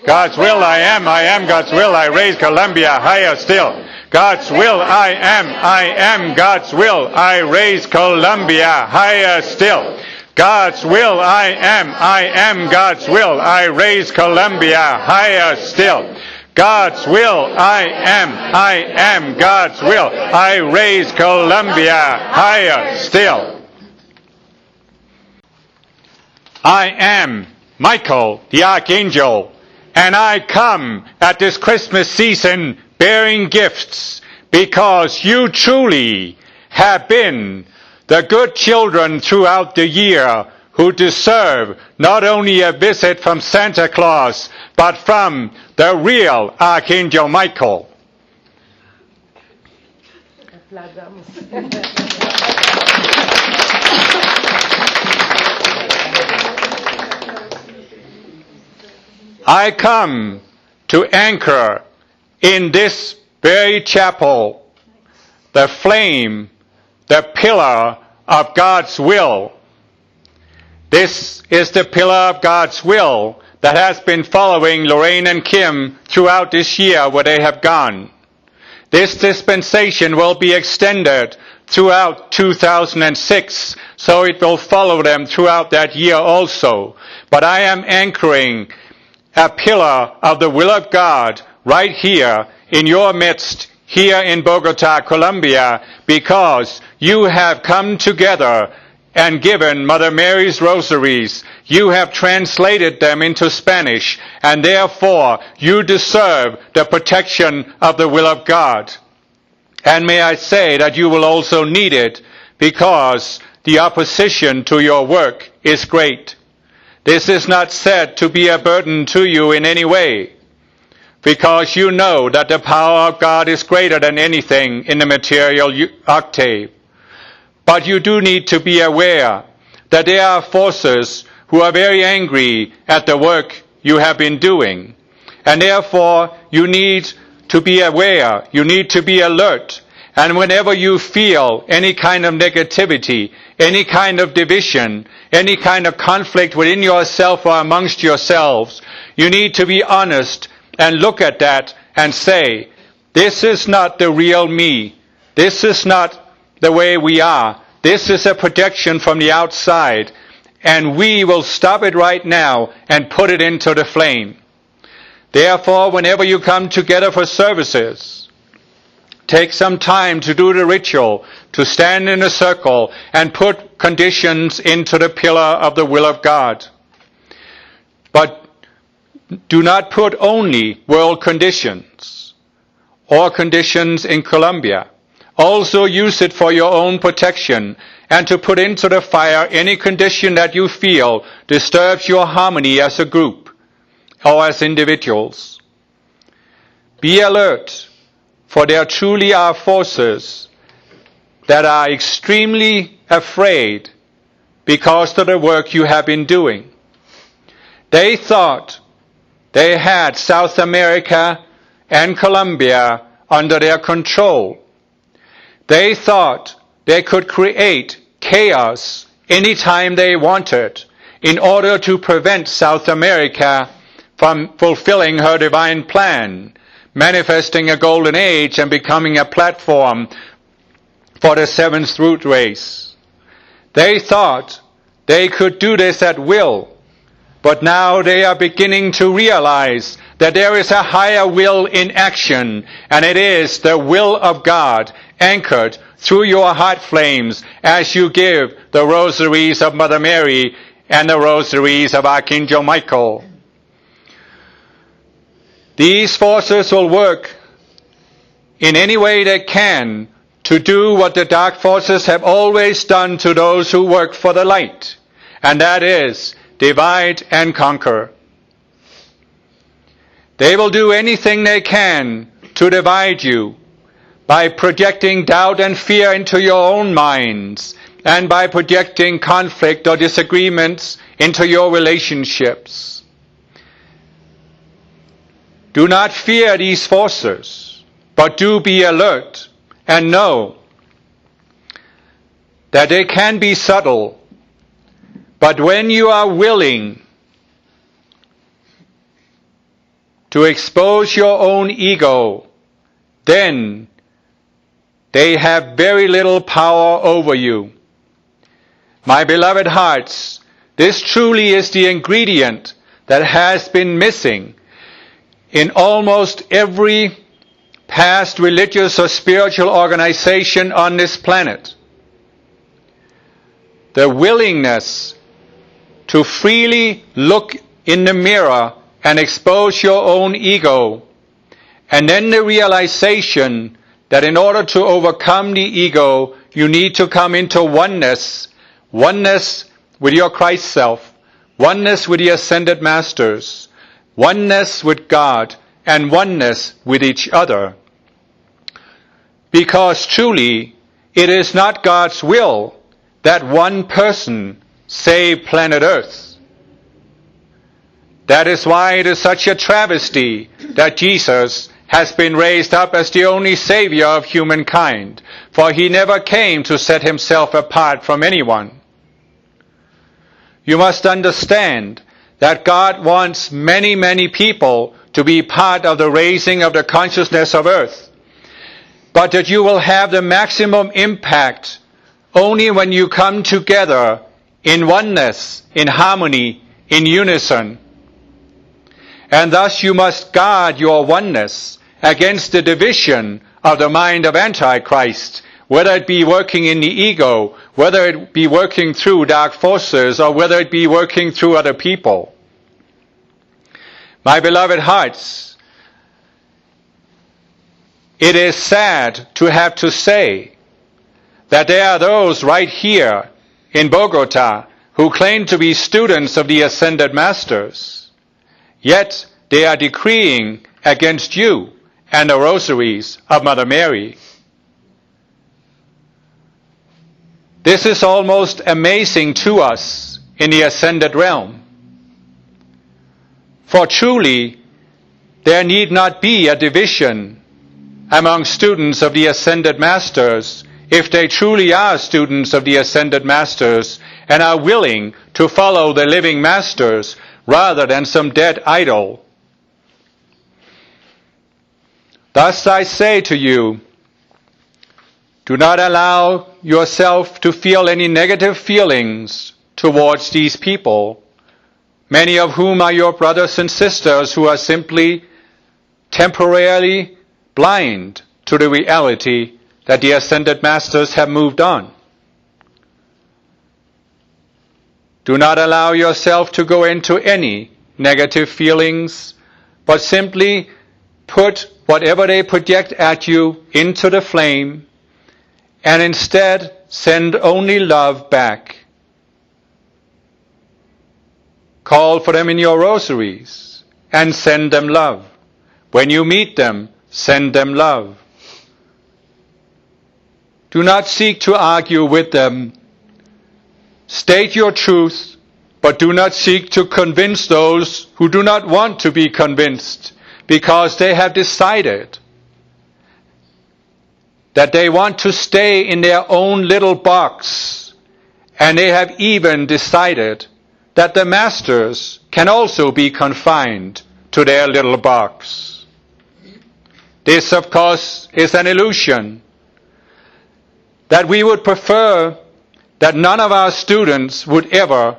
God's will, I am God's will, I raise Columbia higher still. God's will, I am God's will, I raise Columbia higher still. God's will, I am God's will, I raise Columbia higher still. God's will, I am God's will, I raise Columbia higher still. I am Michael the Archangel, and I come at this Christmas season bearing gifts because you truly have been the good children throughout the year who deserve not only a visit from Santa Claus, but from the real Archangel Michael. I come to anchor in this very chapel the flame, the pillar of God's will. This is the pillar of God's will that has been following Lorraine and Kim throughout this year where they have gone. This dispensation will be extended throughout 2006, so it will follow them throughout that year also. But I am anchoring a pillar of the will of God right here in your midst, here in Bogota, Colombia, because you have come together and given Mother Mary's rosaries. You have translated them into Spanish, and therefore you deserve the protection of the will of God. And may I say that you will also need it because the opposition to your work is great. This is not said to be a burden to you in any way, because you know that the power of God is greater than anything in the material octave. But you do need to be aware that there are forces who are very angry at the work you have been doing. And therefore, you need to be aware, you need to be alert. And whenever you feel any kind of negativity, any kind of division, any kind of conflict within yourself or amongst yourselves, you need to be honest and look at that and say, this is not the real me. This is not the way we are. This is a projection from the outside. And we will stop it right now and put it into the flame. Therefore, whenever you come together for services, take some time to do the ritual, to stand in a circle and put conditions into the pillar of the will of God. But do not put only world conditions or conditions in Colombia. Also use it for your own protection and to put into the fire any condition that you feel disturbs your harmony as a group or as individuals. Be alert, for there truly are forces that are extremely afraid because of the work you have been doing. They thought they had South America and Colombia under their control. They thought they could create chaos anytime they wanted in order to prevent South America from fulfilling her divine plan, manifesting a golden age and becoming a platform for the seventh root race. They thought they could do this at will, but now they are beginning to realize that there is a higher will in action, and it is the will of God anchored through your heart flames as you give the rosaries of Mother Mary and the rosaries of Archangel Michael. These forces will work in any way they can to do what the dark forces have always done to those who work for the light, and that is divide and conquer. They will do anything they can to divide you by projecting doubt and fear into your own minds and by projecting conflict or disagreements into your relationships. Do not fear these forces, but do be alert and know that they can be subtle, but when you are willing to expose your own ego, then they have very little power over you. My beloved hearts, this truly is the ingredient that has been missing in almost every past religious or spiritual organization on this planet. The willingness to freely look in the mirror and expose your own ego, and then the realization that in order to overcome the ego, you need to come into oneness with your Christ self, oneness with the ascended masters, oneness with God, and oneness with each other. Because truly, it is not God's will that one person save planet Earth. That is why it is such a travesty that Jesus has been raised up as the only Savior of humankind, for he never came to set himself apart from anyone. You must understand that God wants many, many people to be part of the raising of the consciousness of Earth, but that you will have the maximum impact only when you come together in oneness, in harmony, in unison. And thus you must guard your oneness against the division of the mind of Antichrist, whether it be working in the ego, whether it be working through dark forces, or whether it be working through other people. My beloved hearts, it is sad to have to say that there are those right here in Bogota who claim to be students of the Ascended Masters, yet they are decreeing against you and the rosaries of Mother Mary. This is almost amazing to us in the Ascended realm. For truly, there need not be a division among students of the Ascended Masters if they truly are students of the Ascended Masters and are willing to follow the living Masters rather than some dead idol. Thus I say to you, do not allow yourself to feel any negative feelings towards these people, many of whom are your brothers and sisters who are simply temporarily blind to the reality that the Ascended Masters have moved on. Do not allow yourself to go into any negative feelings, but simply put whatever they project at you into the flame, and instead send only love back. Call for them in your rosaries and send them love. When you meet them, send them love. Do not seek to argue with them. State your truth, but do not seek to convince those who do not want to be convinced, because they have decided that they want to stay in their own little box, and they have even decided that the masters can also be confined to their little box. This, of course, is an illusion that we would prefer that none of our students would ever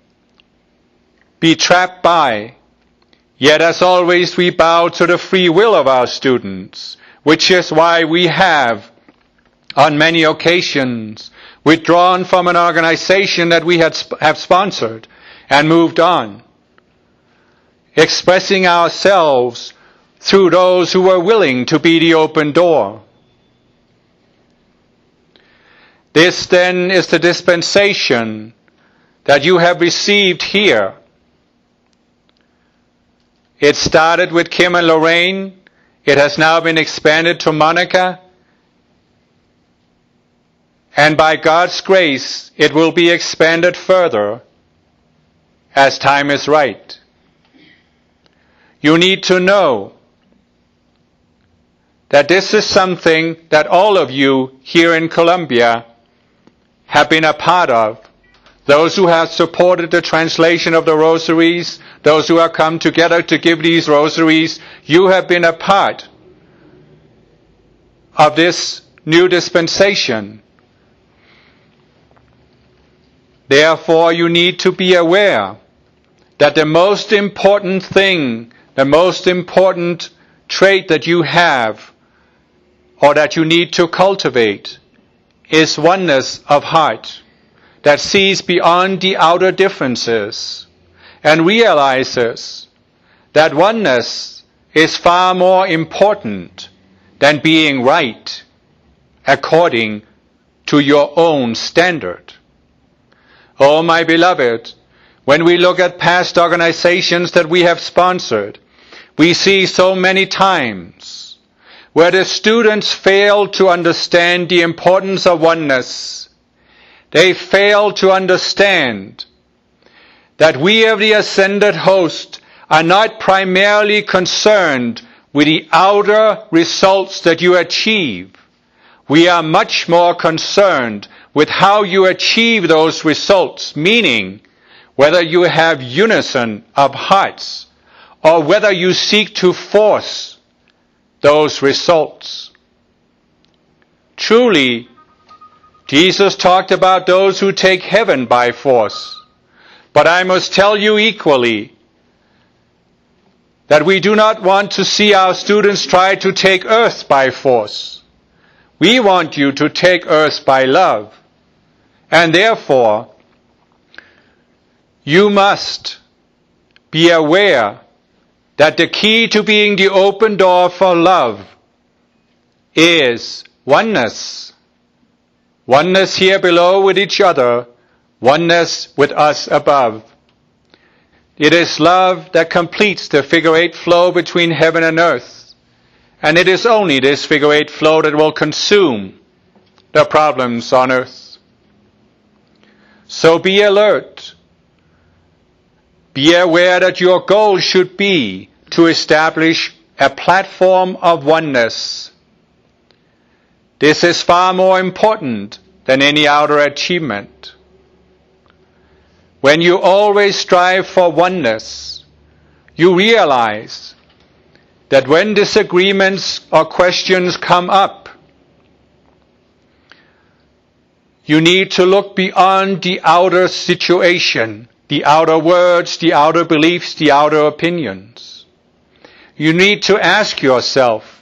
be trapped by. Yet, as always, we bow to the free will of our students, which is why we have, on many occasions, withdrawn from an organization that we have sponsored and moved on, expressing ourselves through those who were willing to be the open door. This, then, is the dispensation that you have received here. It started with Kim and Lorraine. It has now been expanded to Monica. And by God's grace, it will be expanded further as time is right. You need to know that this is something that all of you here in Colombia have been a part of those who have supported the translation of the rosaries, those who have come together to give these rosaries, you have been a part of this new dispensation. Therefore, you need to be aware that the most important thing, the most important trait that you have, or that you need to cultivate, is oneness of heart that sees beyond the outer differences and realizes that oneness is far more important than being right according to your own standard. Oh, my beloved, when we look at past organizations that we have sponsored, we see so many times where the students fail to understand the importance of oneness. They fail to understand that we of the ascended host are not primarily concerned with the outer results that you achieve. We are much more concerned with how you achieve those results, meaning whether you have unison of hearts or whether you seek to force those results. Truly, Jesus talked about those who take heaven by force. But I must tell you equally that we do not want to see our students try to take earth by force. We want you to take earth by love. And therefore, you must be aware that the key to being the open door for love is oneness. Oneness here below with each other, oneness with us above. It is love that completes the figure-eight flow between heaven and earth. And it is only this figure-eight flow that will consume the problems on earth. So be alert. Be aware that your goal should be to establish a platform of oneness. This is far more important than any outer achievement. When you always strive for oneness, you realize that when disagreements or questions come up, you need to look beyond the outer situation, the outer words, the outer beliefs, the outer opinions. You need to ask yourself,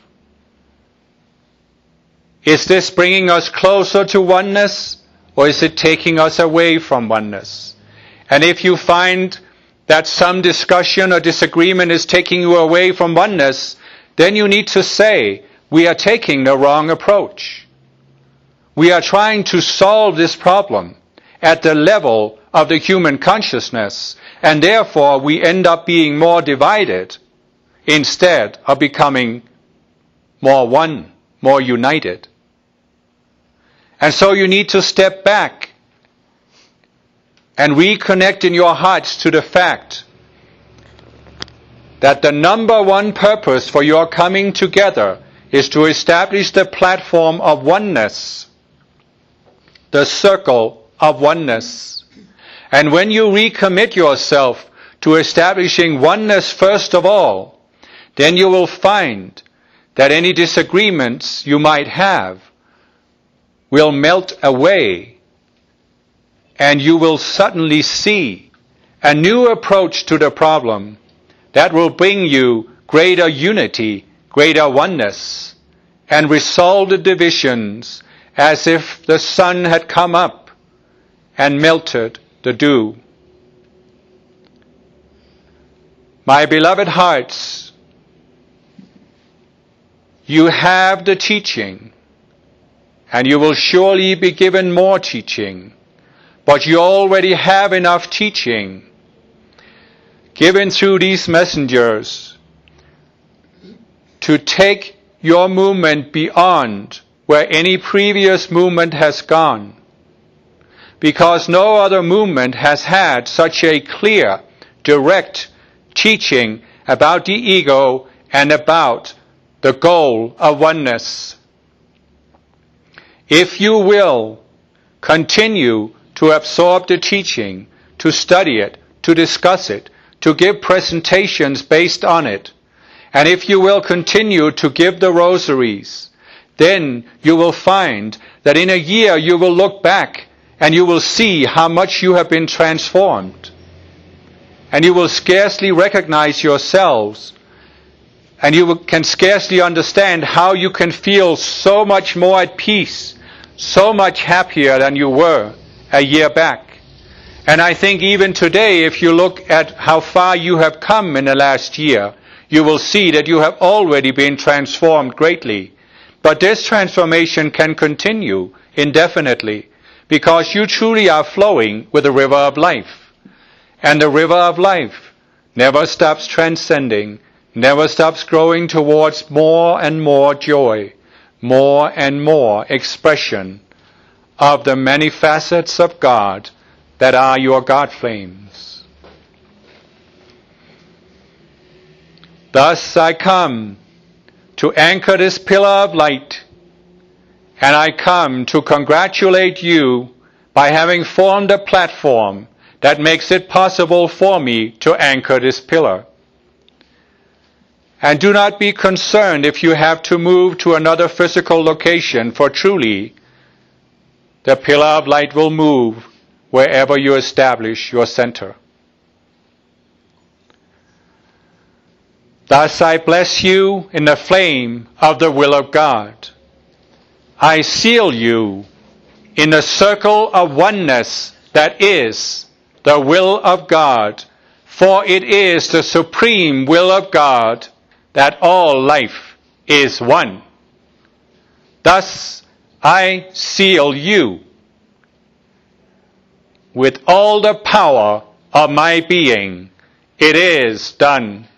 is this bringing us closer to oneness, or is it taking us away from oneness? And if you find that some discussion or disagreement is taking you away from oneness, then you need to say, we are taking the wrong approach. We are trying to solve this problem at the level of the human consciousness, and therefore we end up being more divided instead of becoming more one, more united. And so you need to step back and reconnect in your hearts to the fact that the number one purpose for your coming together is to establish the platform of oneness, the circle of oneness. And when you recommit yourself to establishing oneness first of all, then you will find that any disagreements you might have will melt away, and you will suddenly see a new approach to the problem that will bring you greater unity, greater oneness, and resolve the divisions as if the sun had come up and melted the dew. My beloved hearts, you have the teaching, and you will surely be given more teaching, but you already have enough teaching given through these messengers to take your movement beyond where any previous movement has gone, because no other movement has had such a clear, direct teaching about the ego and about the goal of oneness. If you will continue to to absorb the teaching, to study it, to discuss it, to give presentations based on it. And if you will continue to give the rosaries, then you will find that in a year you will look back and you will see how much you have been transformed. And you will scarcely recognize yourselves, and you can scarcely understand how you can feel so much more at peace, so much happier than you were a year back. And I think even today, if you look at how far you have come in the last year, you will see that you have already been transformed greatly. But this transformation can continue indefinitely, because you truly are flowing with the river of life. And the river of life never stops transcending, never stops growing towards more and more joy, more and more expression of the many facets of God that are your God flames. Thus I come to anchor this pillar of light, and I come to congratulate you by having formed a platform that makes it possible for me to anchor this pillar. And do not be concerned if you have to move to another physical location, for truly the pillar of light will move wherever you establish your center. Thus I bless you in the flame of the will of God. I seal you in the circle of oneness that is the will of God, for it is the supreme will of God that all life is one. Thus I seal you with all the power of my being. It is done.